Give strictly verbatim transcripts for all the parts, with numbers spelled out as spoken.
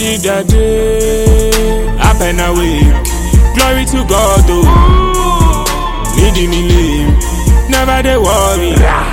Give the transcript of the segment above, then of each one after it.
see that day, up and away. Glory to God, oh. Needy me live, never they worry.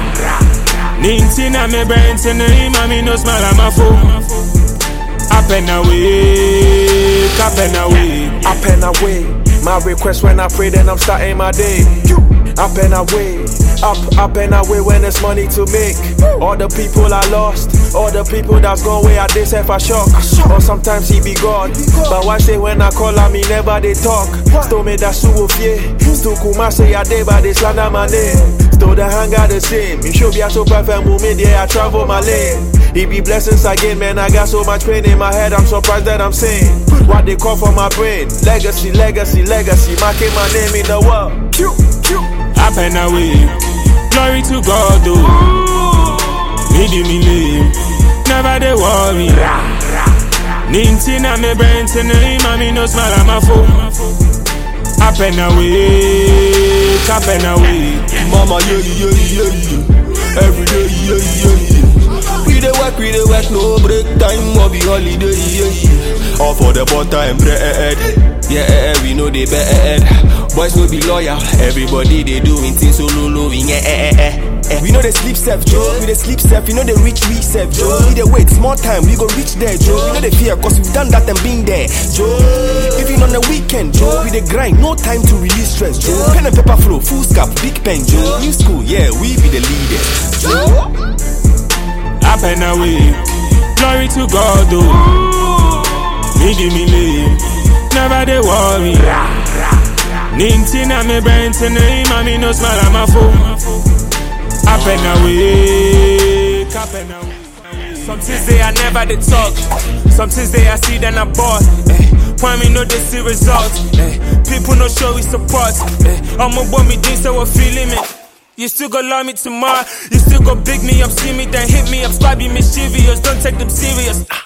Nintina me brains and mommy no smile at my phone. Up and away, up and away, up and away. My request when I pray, then I'm starting my day. Up and away, up, up and away when there's money to make. All the people I lost, all the people that's gone away, I did self a shock. Or sometimes he be God, but why say when I call him, he never they talk. Still me that suwo fie, still kuma say I day, but they slander my name. Still the hunger the same, you should be a so perfect moment, yeah, I travel my lane. It be blessings again, man, I got so much pain in my head, I'm surprised that I'm saying what they call for my brain. Legacy, legacy, legacy, marking my name in the world. Up and away, glory to God, oh. Needy me live, never they worry. Nintina me brains and mommy no smile at my phone. Up and away, up and away. Mama, yeah, yeah, yeah, yeah. Every day, yeah, yeah, yeah. We dey work, we dey work, no break time, or be holiday, yeah, yeah. All for the butter and bread. Yeah, we know they bad. Boys no be loyal, everybody they doing things so low, low, yeah, eh, eh, eh. We know they sleep safe, Joe. We they sleep safe, you know they reach, reach safe, Joe. We they wait, small time, we go reach there, Joe. We know they fear, cause we've done that and been there, Joe. Even on the weekend, Joe, we they grind, no time to release stress, Joe. Pen and paper flow, full scap, big pen, Joe. New school, yeah, we be the leaders, Joe. Up and away, glory to God, oh. Needy me live, never they worry. Nintina me brains and mommy no smile at my phone. Up and away, up and away. Some Tuesday I never did talk, some Tuesday I see then I bought. Eh. Why me know they see results? Eh. People no show we support. Eh. I'm a boy me things so we're feeling me. You still gon' love me tomorrow. You still gon' big me up, see me, then hit me up, spot me mischievous. Don't take them serious.